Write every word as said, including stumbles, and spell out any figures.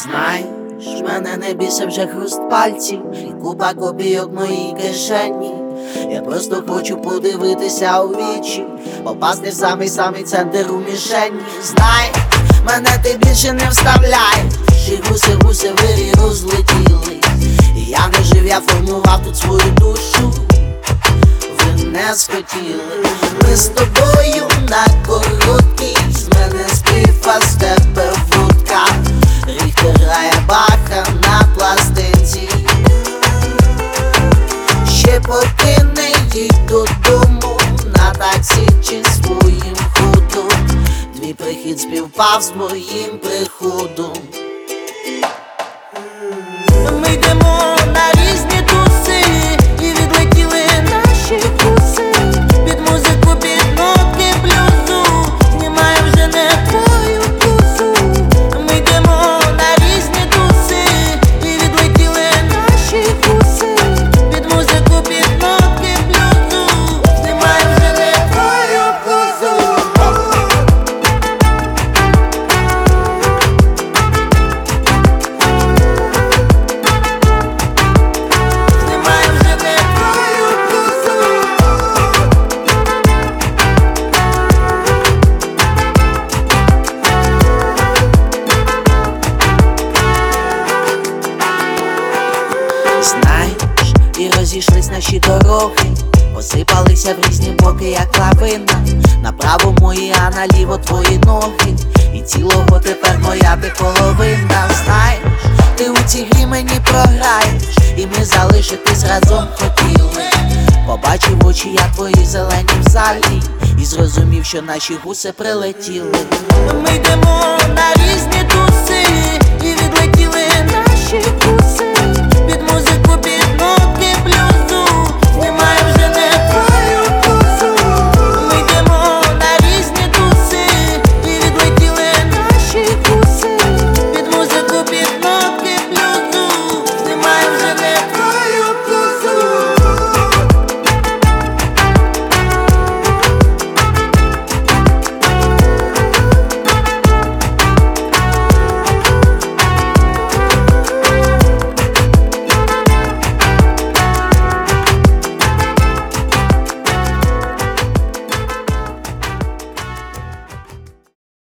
Знаєш, мене не бісить вже хруст пальців і купа копійок в моїй кишені. Я просто хочу подивитися у вічі, попасти в самий-самий центр у мішені. Знаєш, мене ти більше не вставляєш, і гуси-гуси вирі розлетіли. І я не жив, я формував тут свою душу. Ви не схотіли. Ми з тобою на короткій, з мене спів, а з тебе вудка. Ріхтер грає Баха на пластинці. Ще поки не їдь додому, на таксі чи своїм ходом. Твій прихід співпав з моїм приходом. Ми йдемо на різні туси, і відлетіли наші вуси. Під музику, під нотки блюзу, знімаємо вже не твою блузу. Ми йдемо на різні туси, і відлетіли наші вуси. Під музику, під нотки блюзу, знімаємо вже не твою блузу. Знаєш, і розійшлись наші дороги, посипалися в різні боки, як лавина. Направо мої, а наліво твої ноги. І цілого тепер моя ти половина. Знаєш, ти у цій грі мені програєш, і ми залишитись разом хотіли. Побачив очі я твої зелені в залі, і зрозумів, що наші гуси прилетіли. Ми йдемо на різні туси,